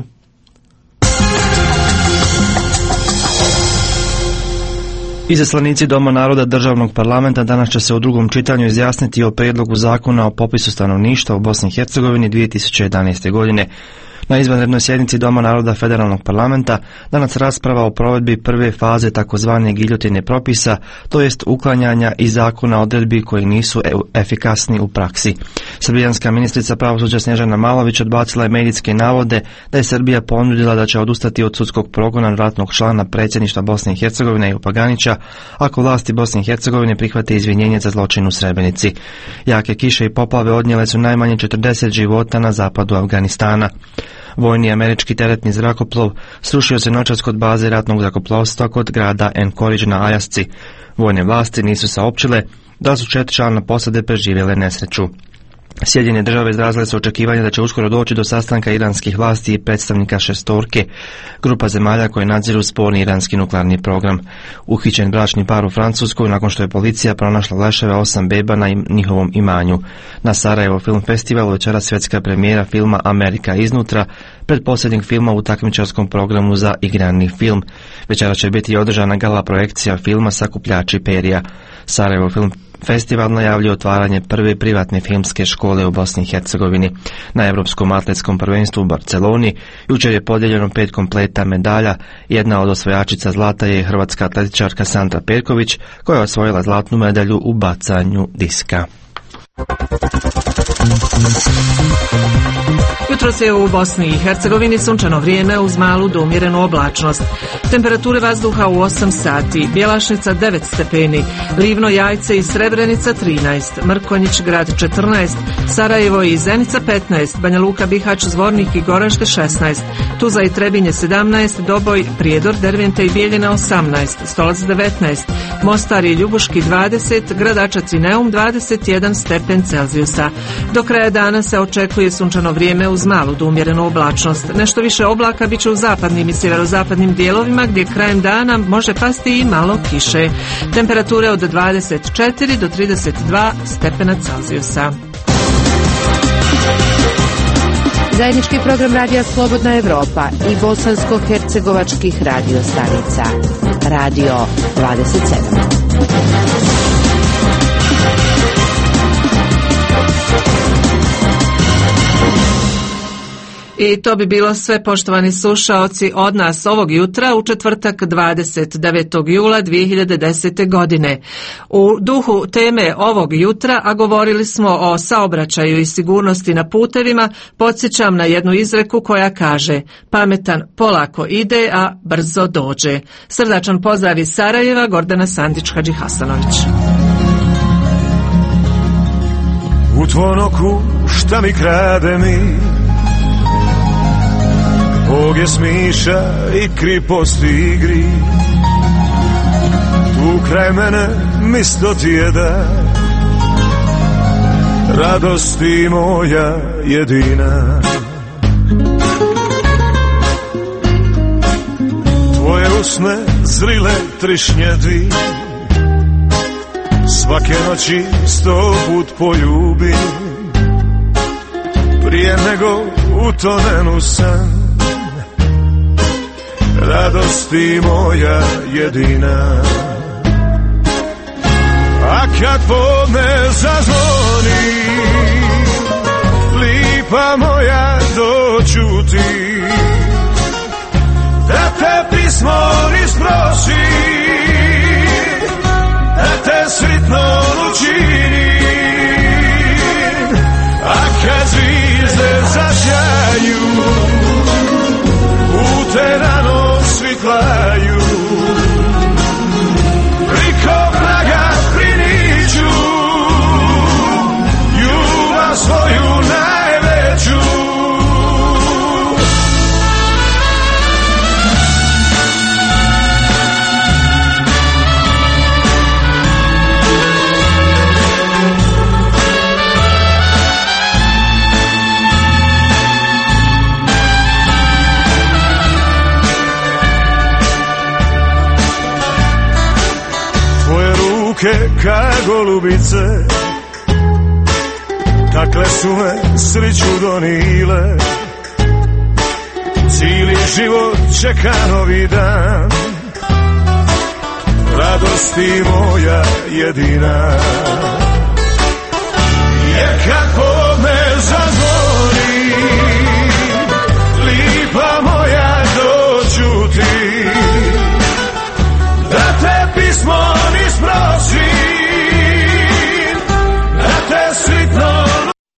Izaslanici Doma naroda Državnog parlamenta danas će se u drugom čitanju izjasniti o prijedlogu zakona o popisu stanovništva u Bosni i Hercegovini 2011. godine. Na izvanrednoj sjednici Doma naroda Federalnog parlamenta danas rasprava o provedbi prve faze takozvane giljotine propisa, to jest uklanjanja i zakona odredbi koji nisu efikasni u praksi. Srbijanska ministrica pravosuđa Snježana Malović odbacila je medijske navode da je Srbija ponudila da će odustati od sudskog progona ratnog člana predsjedništva Bosne i Hercegovine Jupa Ganića ako vlasti Bosne i Hercegovine prihvate izvinjenje za zločin u Srebrenici. Jake kiše i poplave odnijele su najmanje 40 života na zapadu Afganistana. Vojni američki teretni zrakoplov srušio se noćas kod baze ratnog zrakoplovstva kod grada Anchorage na Aljasci. Vojne vlasti nisu saopćile da su 4 člana posade preživjele nesreću. Sjedinjene države izrazile su očekivanje da će uskoro doći do sastanka iranskih vlasti i predstavnika šestorke, grupa zemalja koje nadziru sporni iranski nuklearni program. Uhićen bračni par u Francuskoj nakon što je policija pronašla leševe 8 beba na njihovom imanju. Na Sarajevo film festivalu večera svjetska premijera filma Amerika iznutra, pretposljednjeg filma u takmičarskom programu za igrani film. Večera će biti održana gala projekcija filma Sakupljači perja. Sarajevo film festival najavljuje otvaranje prve privatne filmske škole u Bosni i Hercegovini. Na Europskom atletskom prvenstvu u Barceloni jučer je podijeljeno 5 kompleta medalja. Jedna od osvajačica zlata je hrvatska atletičarka Sandra Perković, koja je osvojila zlatnu medalju u bacanju diska. Jutros je u Bosni i Hercegovini sunčano vrijeme uz malu do umjerenu oblačnost. Temperature vazduha u 8 sati, Bjelašnica 9 stepeni, Livno, Jajce i Srebrenica 13, Mrkonjić grad 14, Sarajevo i Zenica 15, Banja Luka, Bihać, Zvornik i Goražde 16, Tuzla i Trebinje 17, Doboj, Prijedor, Derventa i Bijeljina 18, Stolac 19, Mostar i Ljubuški 20, Gradačac i Neum 21 stepen Celzijusa. Do kraja dana se očekuje sunčano vrijeme uz malu do umjerenu oblačnost. Nešto više oblaka bit će u zapadnim i sjeverozapadnim dijelovima gdje krajem dana može pasti i malo kiše. Temperature od 24 do 32 stepena Celzijusa. Zajednički program Radija Slobodna Evropa i bosansko-hercegovačkih radio stanica. Radio 27. I to bi bilo sve, poštovani slušaoci, od nas ovog jutra u četvrtak 29. jula 2010. godine. U duhu teme ovog jutra, a govorili smo o saobraćaju i sigurnosti na putevima, podsjećam na jednu izreku koja kaže: pametan polako ide, a brzo dođe. Srdačan pozdrav iz Sarajeva, Gordana Sandić-Hadži Hasanović. U tvojom oku šta mi krade mi, Boge smiša i kriposti igri, tu kraj mene misto ti je da radosti moja jedina. Tvoje usne zrile trišnjedi, svake noći 100 put poljubim, prije nego utonem u san. Radosti moja jedina. A kad podne zazvoni, lipa moja doću ti, da te pismo isprosi, da te svitno učini. A kad zvizde zašjaju, u te rano svitlaju, priko praga priniću, ljubav svoju najveću. ka golubice, takle su me sriću donile. Cijeli život čeka novi dan, radosti moja jedina. Je kako